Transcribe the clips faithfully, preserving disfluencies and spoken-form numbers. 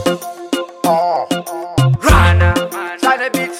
Oh. Rana, China beats.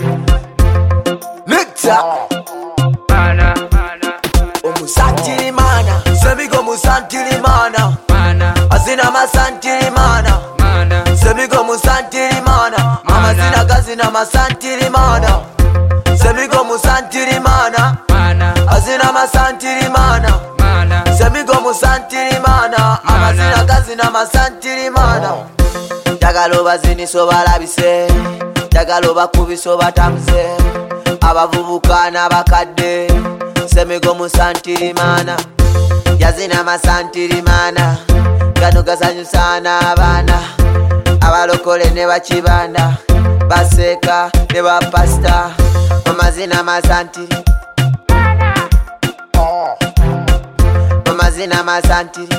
Nectar. Mana, mana. Omusantiri mana. Semigo musantiri mana. Mana. Azina masantiri mana. Mana. Semigo musantiri mana. Mama zina gazina masantiri mana. Semigo musantiri mana. Mana. Azina masantiri mana. Mana. Semigo musantiri mana. Mama zina gazina masantiri mana. Jagalo bazini so balabise, jagalo bakubi so batamze, abavubuka n'abakadde, semigo musantiri mana, yazina masantiri mana, gano gasanyusa n'abaana, abalokole ne bakibanda, baseka ne bapasta, amazina masantiri mana, oh. Amazina masantiri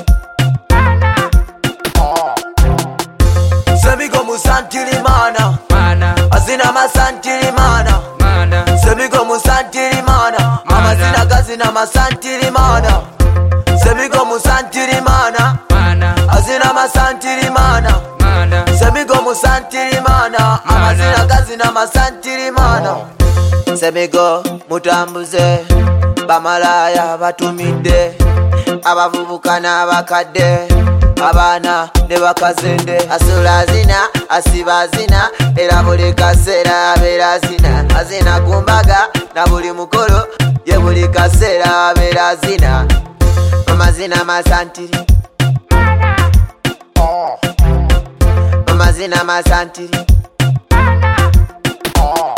Semigo musantiri mana, mana. Azina masantiri mana, mana. Semigo musantiri mana, mama zina gazina masantiri mana. Semigo musantiri mana, mana. Azina masantiri mana, mana. Semigo musantiri mana, mama zina gazina masantiri mana. Semigo mutambuze, bamalaya batumide, abavubuka n'abakadde, abana ne bakazende, asula zina asiba zina, era buli kaseera abeera zina, azina kumbaga na buli mukolo ye buli kaseera abeera zina. Amazina masantiri mana, oh. Amazina masantiri mana, oh.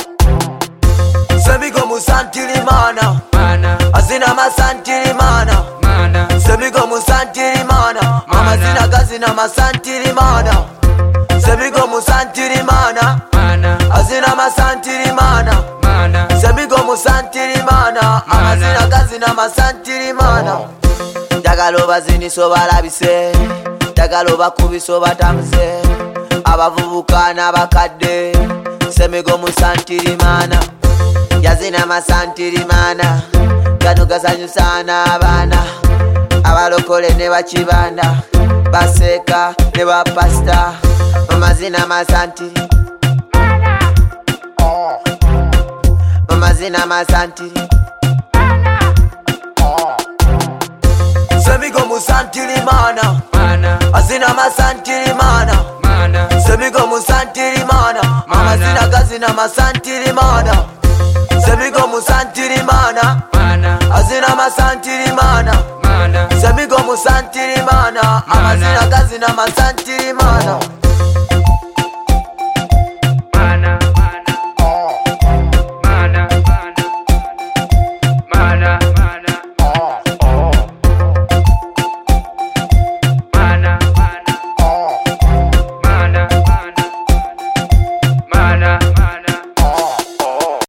Semigo musantiri mana, mana. Azina masantiri mana, mana. Semigo musantiri mana, mama zina gazina masantiri mana. Semigo musantiri mana, mana. Azina masantiri mana, mana. Semigo musantiri mana, mama zina gazina masantiri mana. Jagalo bazini so balabise, jagalo bakubi so batamze, abavubuka n'abakadde, semigo musantiri mana, yazina masantiri mana, gano gasanyusa n'abaana, abalokole ne bakibanda, baseka ne bapasta, amazina masantiri mana, oh. Amazina masantiri mana, oh. Semigo musantiri mana, mana. Azina masantiri mana, mana. Semigo musantiri mana, mama zina gazina masantiri mana. Semigo musantiri mana, mana. Azina masantiri mana, mana. Semigo musantiri mana, mama zina